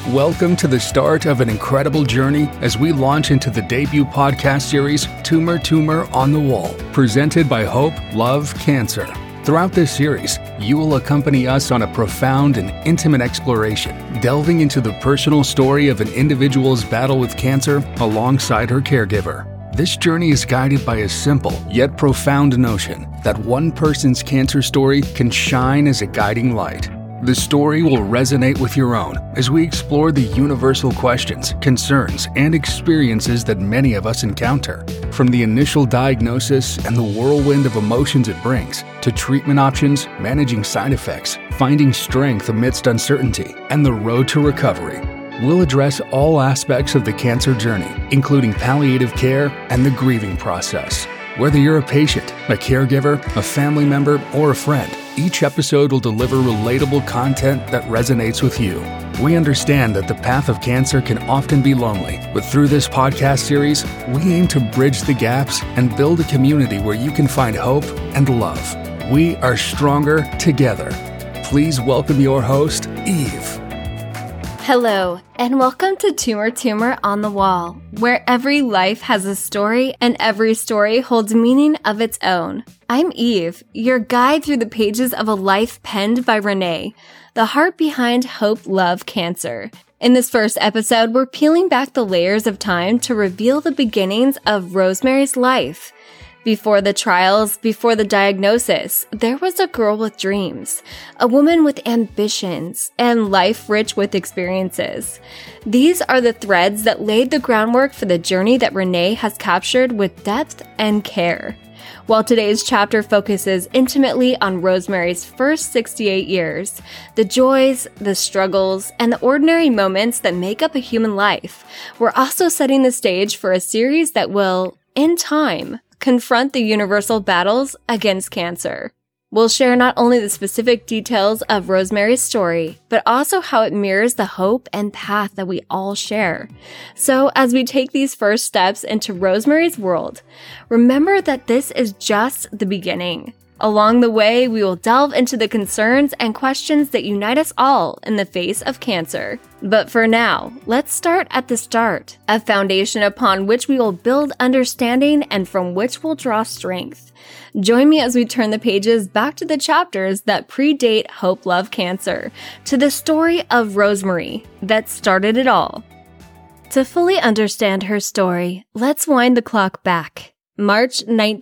Welcome to the start of an incredible journey as we launch into the debut podcast series, Tumor on the Wall, presented by Hope, Love, Cancer. Throughout this series, you will accompany us on a profound and intimate exploration, delving into the personal story of an individual's battle with cancer alongside her caregiver. This journey is guided by a simple yet profound notion that one person's cancer story can shine as a guiding light. The story will resonate with your own as we explore the universal questions, concerns, and experiences that many of us encounter. From the initial diagnosis and the whirlwind of emotions it brings, to treatment options, managing side effects, finding strength amidst uncertainty, and the road to recovery. We'll address all aspects of the cancer journey, including palliative care and the grieving process. Whether you're a patient, a caregiver, a family member, or a friend, each episode will deliver relatable content that resonates with you. We understand that the path of cancer can often be lonely, but through this podcast series, we aim to bridge the gaps and build a community where you can find hope and love. We are stronger together. Please welcome your host, Eve. Hello, and welcome to Tumor on the Wall, where every life has a story and every story holds meaning of its own. I'm Eve, your guide through the pages of a life penned by Renee, the heart behind Hope, Love, Cancer. In this first episode, we're peeling back the layers of time to reveal the beginnings of Rosemary's life. Before the trials, before the diagnosis, there was a girl with dreams, a woman with ambitions, and life rich with experiences. These are the threads that laid the groundwork for the journey that Renee has captured with depth and care. While today's chapter focuses intimately on Rosemary's first 68 years, the joys, the struggles, and the ordinary moments that make up a human life, we're also setting the stage for a series that will, in time, confront the universal battles against cancer. We'll share not only the specific details of Rosemary's story, but also how it mirrors the hope and path that we all share. So as we take these first steps into Rosemary's world, remember that this is just the beginning. Along the way, we will delve into the concerns and questions that unite us all in the face of cancer. But for now, let's start at the start, a foundation upon which we will build understanding and from which we'll draw strength. Join me as we turn the pages back to the chapters that predate Hope, Love, Cancer, to the story of Rosemary that started it all. To fully understand her story, let's wind the clock back. March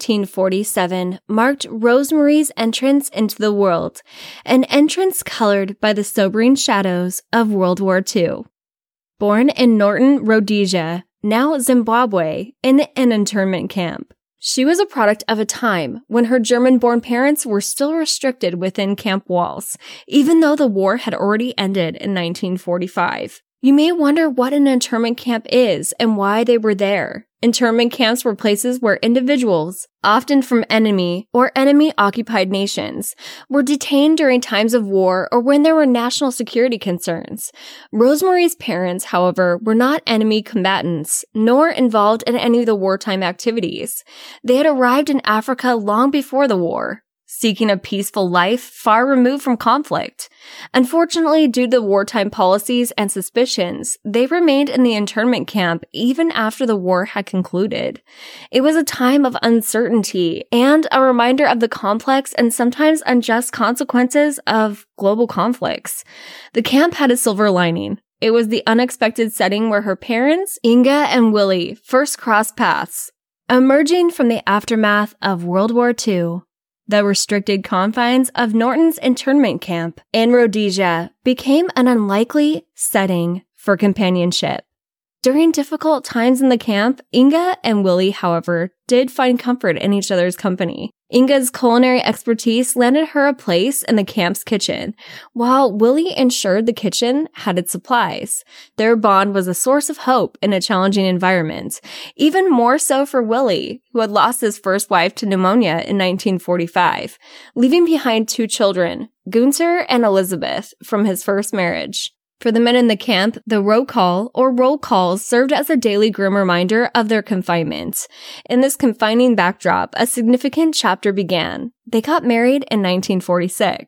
1947 marked Rosemary's entrance into the world, an entrance colored by the sobering shadows of World War II. Born in Norton, Rhodesia, now Zimbabwe, in an internment camp, she was a product of a time when her German-born parents were still restricted within camp walls, even though the war had already ended in 1945. You may wonder what an internment camp is and why they were there. Internment camps were places where individuals, often from enemy or enemy-occupied nations, were detained during times of war or when there were national security concerns. Rosemary's parents, however, were not enemy combatants, nor involved in any of the wartime activities. They had arrived in Africa long before the war, seeking a peaceful life far removed from conflict. Unfortunately, due to wartime policies and suspicions, they remained in the internment camp even after the war had concluded. It was a time of uncertainty and a reminder of the complex and sometimes unjust consequences of global conflicts. The camp had a silver lining. It was the unexpected setting where her parents, Inga and Willie, first crossed paths. Emerging from the aftermath of World War II, the restricted confines of Norton's internment camp in Rhodesia became an unlikely setting for companionship. During difficult times in the camp, Inga and Willie, however, did find comfort in each other's company. Inga's culinary expertise landed her a place in the camp's kitchen, while Willie ensured the kitchen had its supplies. Their bond was a source of hope in a challenging environment, even more so for Willie, who had lost his first wife to pneumonia in 1945, leaving behind 2 children, Gunther and Elizabeth, from his first marriage. For the men in the camp, the roll call or roll calls served as a daily grim reminder of their confinement. In this confining backdrop, a significant chapter began. They got married in 1946.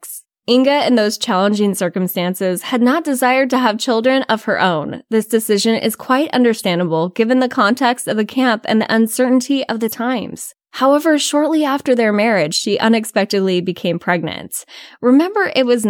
Inga, in those challenging circumstances, had not desired to have children of her own. This decision is quite understandable given the context of the camp and the uncertainty of the times. However, shortly after their marriage, she unexpectedly became pregnant. Remember, it was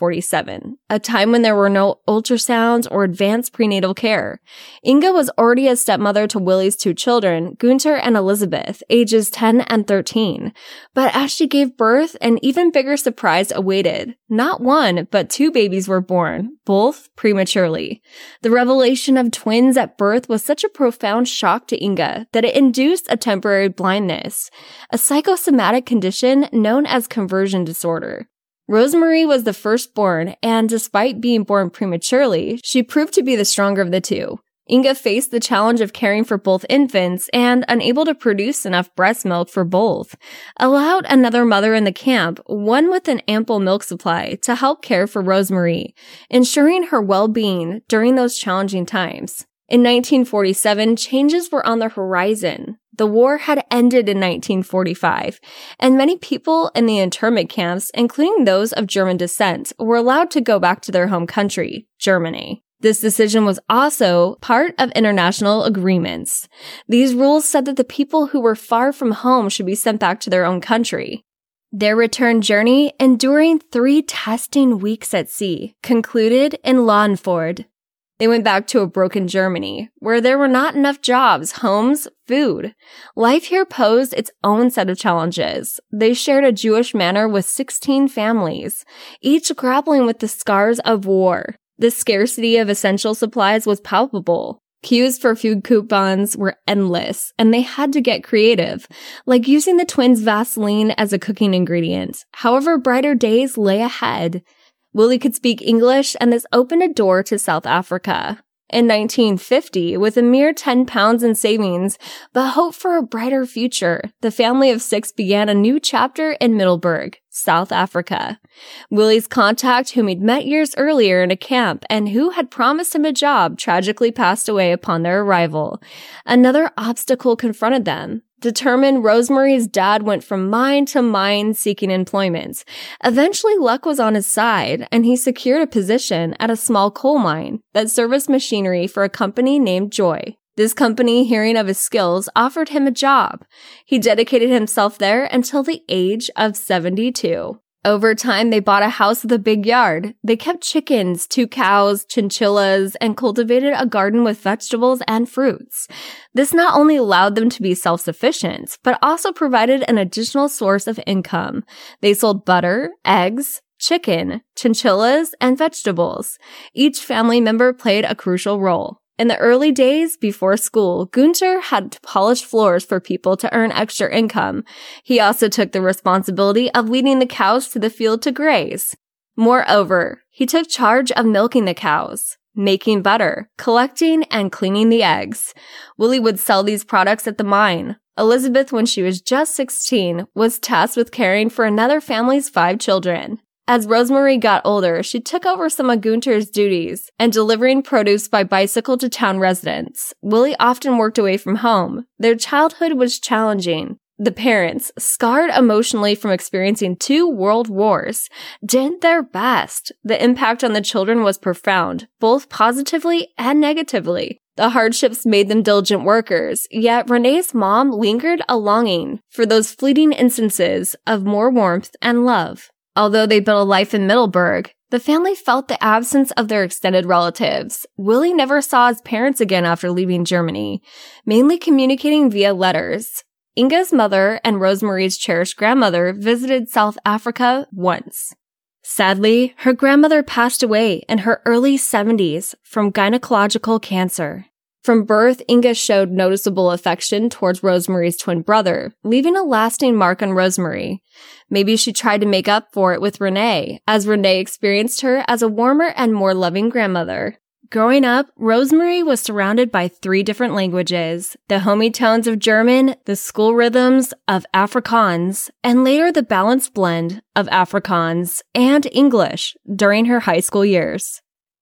1947, a time when there were no ultrasounds or advanced prenatal care. Inga was already a stepmother to Willie's 2 children, Gunter and Elizabeth, ages 10 and 13. But as she gave birth, an even bigger surprise awaited. Not 1, but 2 babies were born, both prematurely. The revelation of twins at birth was such a profound shock to Inga that it induced a temporary blindness, a psychosomatic condition known as conversion disorder. Rosemarie was the firstborn, and despite being born prematurely, she proved to be the stronger of the 2. Inga faced the challenge of caring for both infants and, unable to produce enough breast milk for both, allowed another mother in the camp, one with an ample milk supply, to help care for Rosemarie, ensuring her well-being during those challenging times. In 1947, changes were on the horizon. The war had ended in 1945, and many people in the internment camps, including those of German descent, were allowed to go back to their home country, Germany. This decision was also part of international agreements. These rules said that the people who were far from home should be sent back to their own country. Their return journey, enduring 3 testing weeks at sea, concluded in Lauenford. They went back to a broken Germany, where there were not enough jobs, homes, food. Life here posed its own set of challenges. They shared a Jewish manor with 16 families, each grappling with the scars of war. The scarcity of essential supplies was palpable. Queues for food coupons were endless, and they had to get creative, like using the twins' Vaseline as a cooking ingredient. However, brighter days lay ahead. Willie could speak English, and this opened a door to South Africa. In 1950, with a mere 10 pounds in savings, but hope for a brighter future, the family of 6 began a new chapter in Middelburg, South Africa. Willie's contact, whom he'd met years earlier in a camp and who had promised him a job, tragically passed away upon their arrival. Another obstacle confronted them. Determined, Rosemarie's dad went from mine to mine seeking employment. Eventually, luck was on his side, and he secured a position at a small coal mine that serviced machinery for a company named Joy. This company, hearing of his skills, offered him a job. He dedicated himself there until the age of 72. Over time, they bought a house with a big yard. They kept chickens, 2 cows, chinchillas, and cultivated a garden with vegetables and fruits. This not only allowed them to be self-sufficient, but also provided an additional source of income. They sold butter, eggs, chicken, chinchillas, and vegetables. Each family member played a crucial role. In the early days before school, Gunter had to polish floors for people to earn extra income. He also took the responsibility of leading the cows to the field to graze. Moreover, he took charge of milking the cows, making butter, collecting and cleaning the eggs. Willie would sell these products at the mine. Elizabeth, when she was just 16, was tasked with caring for another family's 5 children. As Rosemarie got older, she took over some of Gunter's duties and delivering produce by bicycle to town residents. Willie often worked away from home. Their childhood was challenging. The parents, scarred emotionally from experiencing 2 world wars, did their best. The impact on the children was profound, both positively and negatively. The hardships made them diligent workers, yet Renee's mom lingered a longing for those fleeting instances of more warmth and love. Although they built a life in Middelburg, the family felt the absence of their extended relatives. Willie never saw his parents again after leaving Germany, mainly communicating via letters. Inga's mother and Rosemarie's cherished grandmother visited South Africa once. Sadly, her grandmother passed away in her early 70s from gynecological cancer. From birth, Inga showed noticeable affection towards Rosemarie's twin brother, leaving a lasting mark on Rosemarie. Maybe she tried to make up for it with Renee, as Renee experienced her as a warmer and more loving grandmother. Growing up, Rosemarie was surrounded by 3 different languages, the homey tones of German, the school rhythms of Afrikaans, and later the balanced blend of Afrikaans and English during her high school years.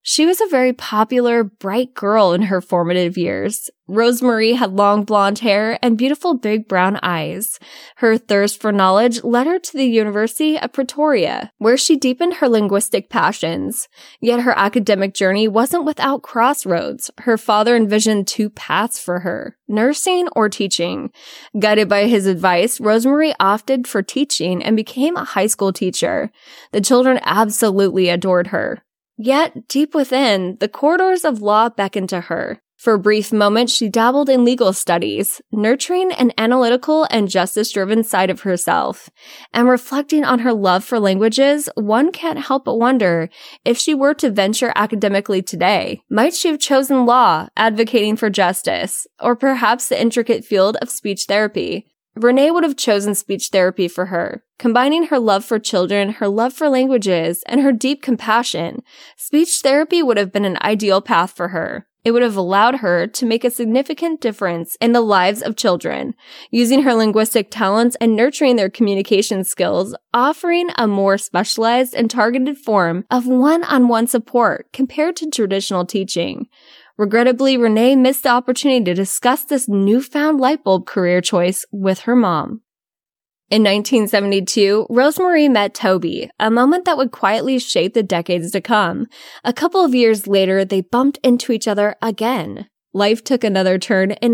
She was a very popular, bright girl in her formative years. Rosemarie had long blonde hair and beautiful big brown eyes. Her thirst for knowledge led her to the University of Pretoria, where she deepened her linguistic passions. Yet her academic journey wasn't without crossroads. Her father envisioned two paths for her, nursing or teaching. Guided by his advice, Rosemarie opted for teaching and became a high school teacher. The children absolutely adored her. Yet, deep within, the corridors of law beckoned to her. For a brief moment, she dabbled in legal studies, nurturing an analytical and justice-driven side of herself. And reflecting on her love for languages, one can't help but wonder, if she were to venture academically today, might she have chosen law, advocating for justice, or perhaps the intricate field of speech therapy? Renee would have chosen speech therapy for her. Combining her love for children, her love for languages, and her deep compassion, speech therapy would have been an ideal path for her. It would have allowed her to make a significant difference in the lives of children, using her linguistic talents and nurturing their communication skills, offering a more specialized and targeted form of one-on-one support compared to traditional teaching. Regrettably, Renee missed the opportunity to discuss this newfound lightbulb career choice with her mom. In 1972, Rosemarie met Toby, a moment that would quietly shape the decades to come. A couple of years later, they bumped into each other again. Life took another turn in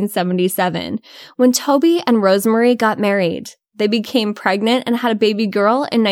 1977, when Toby and Rosemarie got married. They became pregnant and had a baby girl in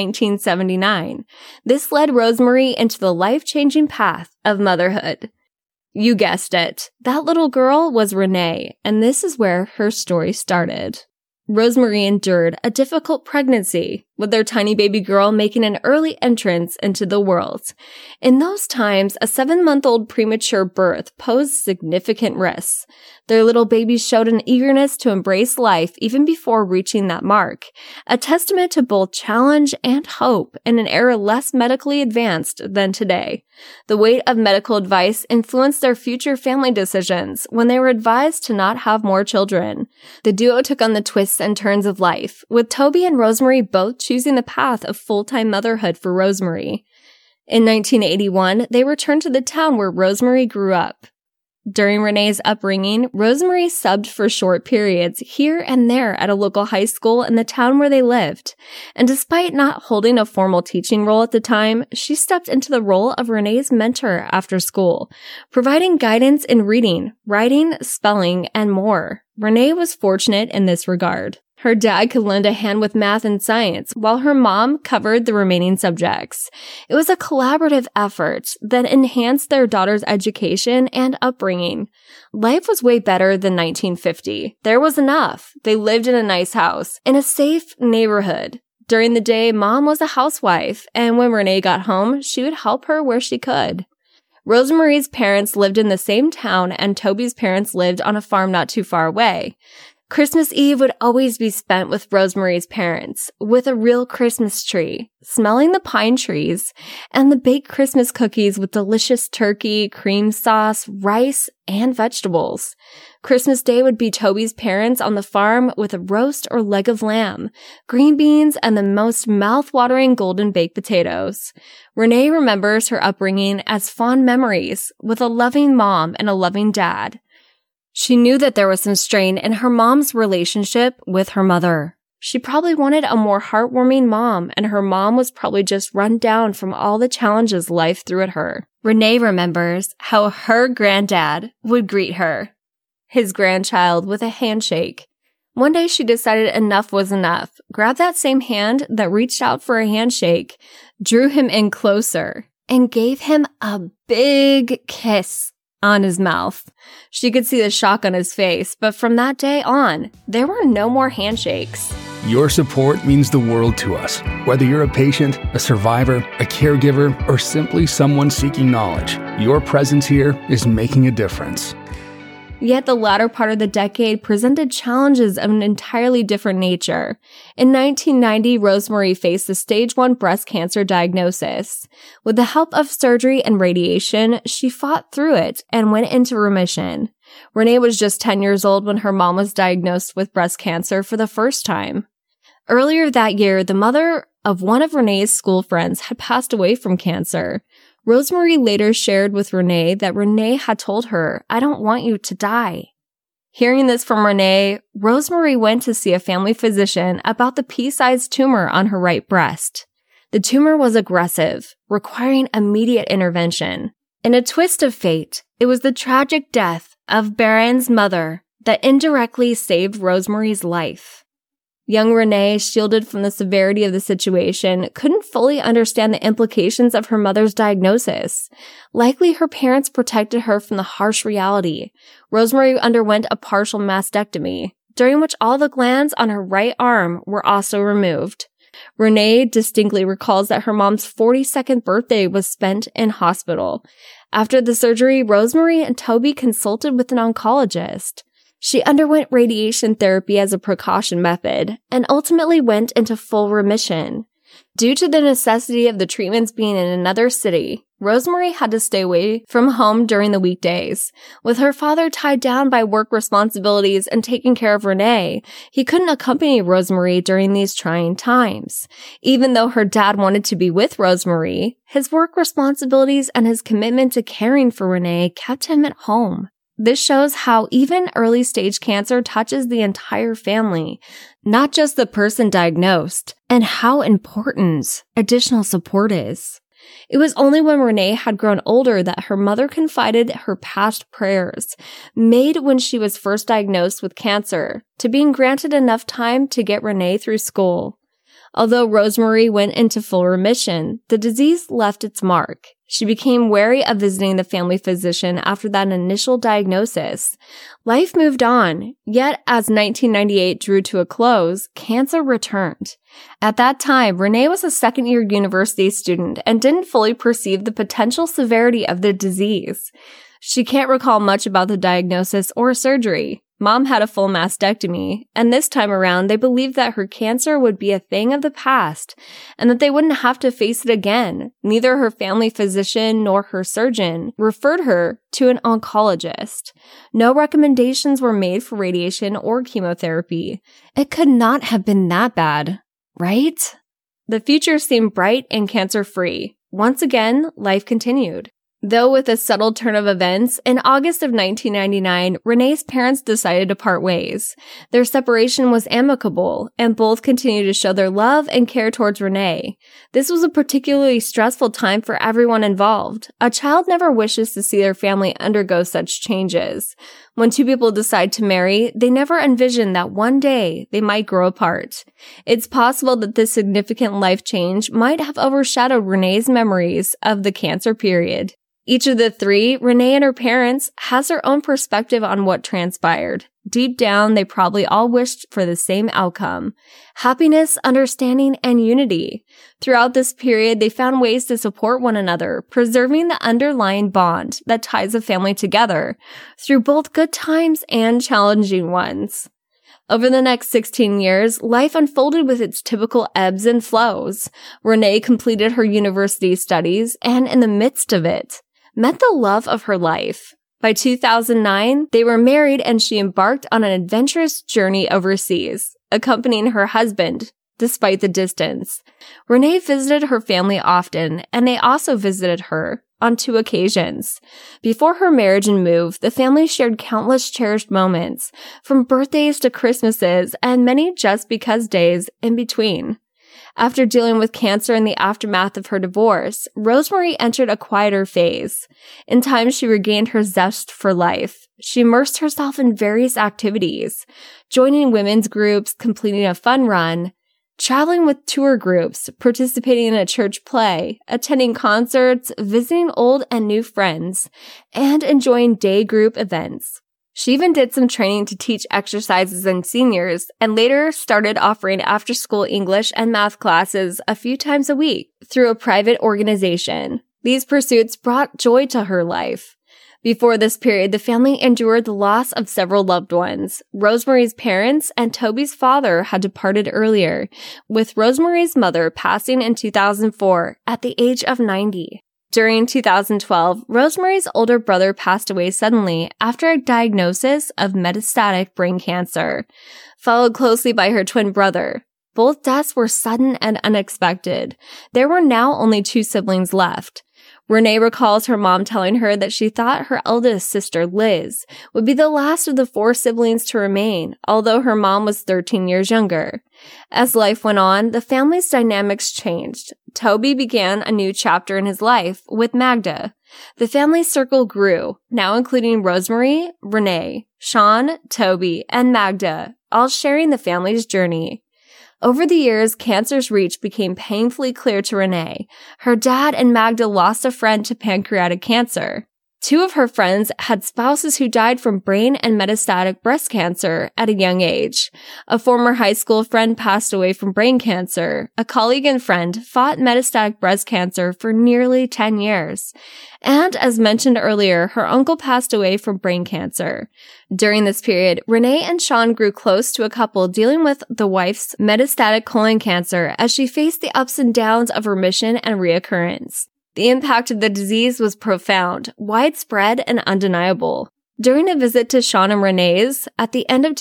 1979. This led Rosemarie into the life-changing path of motherhood. You guessed it. That little girl was Renee, and this is where her story started. Rosemarie endured a difficult pregnancy, with their tiny baby girl making an early entrance into the world. In those times, a 7-month-old premature birth posed significant risks. Their little baby showed an eagerness to embrace life even before reaching that mark, a testament to both challenge and hope in an era less medically advanced than today. The weight of medical advice influenced their future family decisions when they were advised to not have more children. The duo took on the twists and turns of life, with Toby and Rosemarie both choosing the path of full-time motherhood for Rosemarie. In 1981, they returned to the town where Rosemarie grew up. During Renee's upbringing, Rosemarie subbed for short periods here and there at a local high school in the town where they lived. And despite not holding a formal teaching role at the time, she stepped into the role of Renee's mentor after school, providing guidance in reading, writing, spelling, and more. Renee was fortunate in this regard. Her dad could lend a hand with math and science, while her mom covered the remaining subjects. It was a collaborative effort that enhanced their daughter's education and upbringing. Life was way better than 1950. There was enough. They lived in a nice house, in a safe neighborhood. During the day, Mom was a housewife, and when Renee got home, she would help her where she could. Rosemarie's parents lived in the same town, and Toby's parents lived on a farm not too far away. Christmas Eve would always be spent with Rosemarie's parents, with a real Christmas tree, smelling the pine trees, and the baked Christmas cookies with delicious turkey, cream sauce, rice, and vegetables. Christmas Day would be Toby's parents on the farm with a roast or leg of lamb, green beans, and the most mouth-watering golden baked potatoes. Renee remembers her upbringing as fond memories, with a loving mom and a loving dad. She knew that there was some strain in her mom's relationship with her mother. She probably wanted a more heartwarming mom, and her mom was probably just run down from all the challenges life threw at her. Renee remembers how her granddad would greet her, his grandchild, with a handshake. One day she decided enough was enough, grabbed that same hand that reached out for a handshake, drew him in closer, and gave him a big kiss on his mouth. She could see the shock on his face, but from that day on, there were no more handshakes. Your support means the world to us. Whether you're a patient, a survivor, a caregiver, or simply someone seeking knowledge, your presence here is making a difference. Yet the latter part of the decade presented challenges of an entirely different nature. In 1990, Rosemarie faced a stage 1 breast cancer diagnosis. With the help of surgery and radiation, she fought through it and went into remission. Renee was just 10 years old when her mom was diagnosed with breast cancer for the first time. Earlier that year, the mother of one of Renee's school friends had passed away from cancer. Rosemary later shared with Renee that Renee had told her, "I don't want you to die." Hearing this from Renee, Rosemary went to see a family physician about the pea-sized tumor on her right breast. The tumor was aggressive, requiring immediate intervention. In a twist of fate, it was the tragic death of Baran's mother that indirectly saved Rosemary's life. Young Renee, shielded from the severity of the situation, couldn't fully understand the implications of her mother's diagnosis. Likely her parents protected her from the harsh reality. Rosemary underwent a partial mastectomy, during which all the glands on her right arm were also removed. Renee distinctly recalls that her mom's 42nd birthday was spent in hospital. After the surgery, Rosemary and Toby consulted with an oncologist. She underwent radiation therapy as a precaution method and ultimately went into full remission. Due to the necessity of the treatments being in another city, Rosemary had to stay away from home during the weekdays. With her father tied down by work responsibilities and taking care of Renee, he couldn't accompany Rosemary during these trying times. Even though her dad wanted to be with Rosemary, his work responsibilities and his commitment to caring for Renee kept him at home. This shows how even early-stage cancer touches the entire family, not just the person diagnosed, and how important additional support is. It was only when Renee had grown older that her mother confided her past prayers, made when she was first diagnosed with cancer, to being granted enough time to get Renee through school. Although Rosemary went into full remission, the disease left its mark. She became wary of visiting the family physician after that initial diagnosis. Life moved on, yet as 1998 drew to a close, cancer returned. At that time, Renee was a second-year university student and didn't fully perceive the potential severity of the disease. She can't recall much about the diagnosis or surgery. Mom had a full mastectomy, and this time around they believed that her cancer would be a thing of the past and that they wouldn't have to face it again. Neither her family physician nor her surgeon referred her to an oncologist. No recommendations were made for radiation or chemotherapy. It could not have been that bad, right? The future seemed bright and cancer-free. Once again, life continued. Though with a subtle turn of events, in August of 1999, Renee's parents decided to part ways. Their separation was amicable, and both continued to show their love and care towards Renee. This was a particularly stressful time for everyone involved. A child never wishes to see their family undergo such changes. When two people decide to marry, they never envision that one day they might grow apart. It's possible that this significant life change might have overshadowed Renee's memories of the cancer period. Each of the three, Renee and her parents, has their own perspective on what transpired. Deep down, they probably all wished for the same outcome: happiness, understanding, and unity. Throughout this period, they found ways to support one another, preserving the underlying bond that ties a family together through both good times and challenging ones. Over the next 16 years, life unfolded with its typical ebbs and flows. Renee completed her university studies, and in the midst of it, met the love of her life. By 2009, they were married and she embarked on an adventurous journey overseas, accompanying her husband, despite the distance. Renee visited her family often, and they also visited her on 2 occasions. Before her marriage and move, the family shared countless cherished moments, from birthdays to Christmases, and many just because days in between. After dealing with cancer in the aftermath of her divorce, Rosemary entered a quieter phase. In time, she regained her zest for life. She immersed herself in various activities, joining women's groups, completing a fun run, traveling with tour groups, participating in a church play, attending concerts, visiting old and new friends, and enjoying day group events. She even did some training to teach exercises in seniors, and later started offering after-school English and math classes a few times a week through a private organization. These pursuits brought joy to her life. Before this period, the family endured the loss of several loved ones. Rosemary's parents and Toby's father had departed earlier, with Rosemary's mother passing in 2004 at the age of 90. During 2012, Rosemary's older brother passed away suddenly after a diagnosis of metastatic brain cancer, followed closely by her twin brother. Both deaths were sudden and unexpected. There were now only 2 siblings left. Renee recalls her mom telling her that she thought her eldest sister, Liz, would be the last of the 4 siblings to remain, although her mom was 13 years younger. As life went on, the family's dynamics changed. Toby began a new chapter in his life with Magda. The family circle grew, now including Rosemary, Renee, Sean, Toby, and Magda, all sharing the family's journey. Over the years, cancer's reach became painfully clear to Renee. Her dad and Magda lost a friend to pancreatic cancer. 2 of her friends had spouses who died from brain and metastatic breast cancer at a young age. A former high school friend passed away from brain cancer. A colleague and friend fought metastatic breast cancer for nearly 10 years. And as mentioned earlier, her uncle passed away from brain cancer. During this period, Renee and Sean grew close to a couple dealing with the wife's metastatic colon cancer as she faced the ups and downs of remission and reoccurrence. The impact of the disease was profound, widespread, and undeniable. During a visit to Sean and Renee's at the end of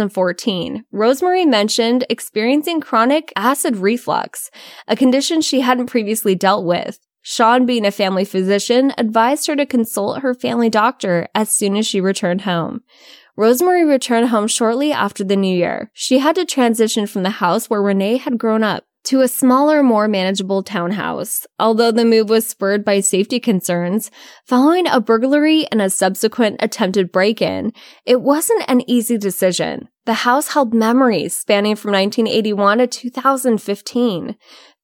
2014, Rosemary mentioned experiencing chronic acid reflux, a condition she hadn't previously dealt with. Sean, being a family physician, advised her to consult her family doctor as soon as she returned home. Rosemary returned home shortly after the new year. She had to transition from the house where Renee had grown up to a smaller, more manageable townhouse. Although the move was spurred by safety concerns, following a burglary and a subsequent attempted break-in, it wasn't an easy decision. The house held memories spanning from 1981 to 2015.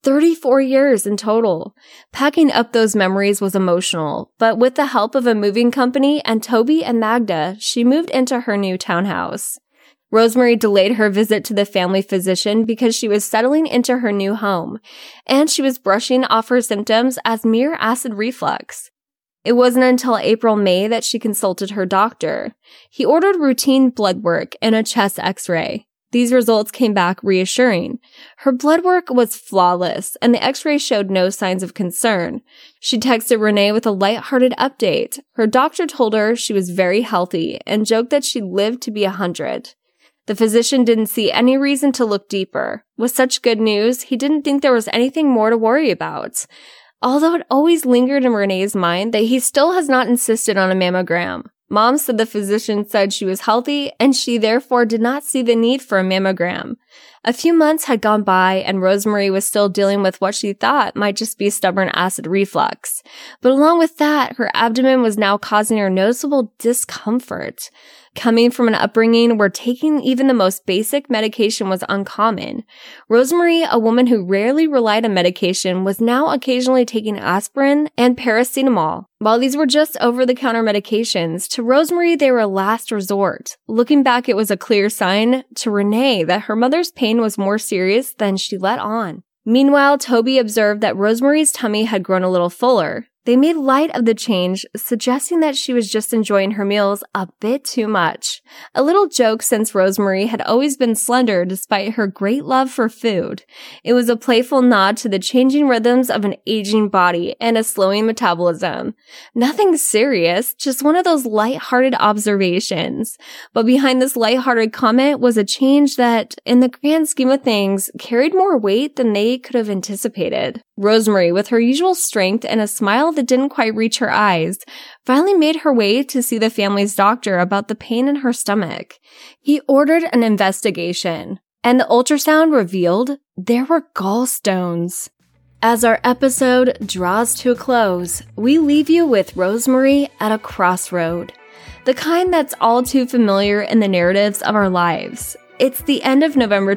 34 years in total. Packing up those memories was emotional, but with the help of a moving company and Toby and Magda, she moved into her new townhouse. Rosemary delayed her visit to the family physician because she was settling into her new home, and she was brushing off her symptoms as mere acid reflux. It wasn't until April-May that she consulted her doctor. He ordered routine blood work and a chest x-ray. These results came back reassuring. Her blood work was flawless, and the x-ray showed no signs of concern. She texted Renee with a lighthearted update. Her doctor told her she was very healthy and joked that she lived to be 100. The physician didn't see any reason to look deeper. With such good news, he didn't think there was anything more to worry about. Although it always lingered in Renee's mind that he still has not insisted on a mammogram. Mom said the physician said she was healthy and she therefore did not see the need for a mammogram. A few months had gone by and Rosemary was still dealing with what she thought might just be stubborn acid reflux. But along with that, her abdomen was now causing her noticeable discomfort. Coming from an upbringing where taking even the most basic medication was uncommon, Rosemary, a woman who rarely relied on medication, was now occasionally taking aspirin and paracetamol. While these were just over-the-counter medications, to Rosemary they were a last resort. Looking back, it was a clear sign to Renee that her mother's pain was more serious than she let on. Meanwhile, Toby observed that Rosemary's tummy had grown a little fuller. They made light of the change, suggesting that she was just enjoying her meals a bit too much. A little joke since Rosemary had always been slender despite her great love for food. It was a playful nod to the changing rhythms of an aging body and a slowing metabolism. Nothing serious, just one of those lighthearted observations. But behind this lighthearted comment was a change that, in the grand scheme of things, carried more weight than they could have anticipated. Rosemary, with her usual strength and a smile that didn't quite reach her eyes, finally made her way to see the family's doctor about the pain in her stomach. He ordered an investigation, and the ultrasound revealed there were gallstones. As our episode draws to a close, we leave you with Rosemary at a crossroad, the kind that's all too familiar in the narratives of our lives. It's the end of November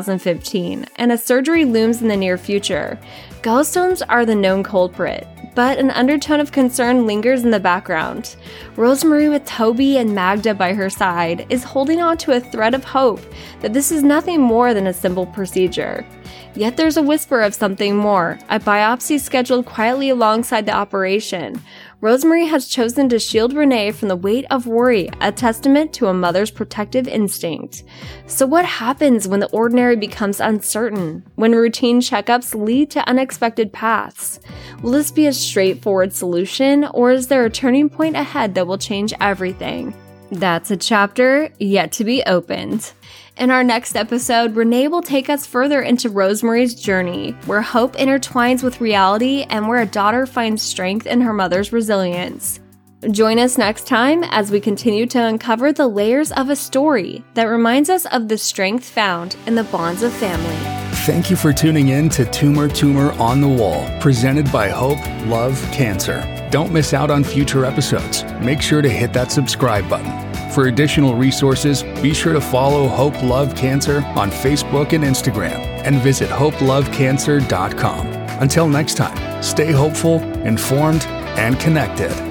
2015, and a surgery looms in the near future. Gallstones are the known culprit, but an undertone of concern lingers in the background. Rosemary, with Toby and Magda by her side, is holding on to a thread of hope that this is nothing more than a simple procedure. Yet there's a whisper of something more, a biopsy scheduled quietly alongside the operation. Rosemary has chosen to shield Renee from the weight of worry, a testament to a mother's protective instinct. So what happens when the ordinary becomes uncertain? When routine checkups lead to unexpected paths? Will this be a straightforward solution, or is there a turning point ahead that will change everything? That's a chapter yet to be opened. In our next episode, Renee will take us further into Rosemary's journey, where hope intertwines with reality and where a daughter finds strength in her mother's resilience. Join us next time as we continue to uncover the layers of a story that reminds us of the strength found in the bonds of family. Thank you for tuning in to Tumor on the Wall, presented by Hope, Love, Cancer. Don't miss out on future episodes. Make sure to hit that subscribe button. For additional resources, be sure to follow Hope, Love, Cancer on Facebook and Instagram, and visit hopelovecancer.com. Until next time, stay hopeful, informed, and connected.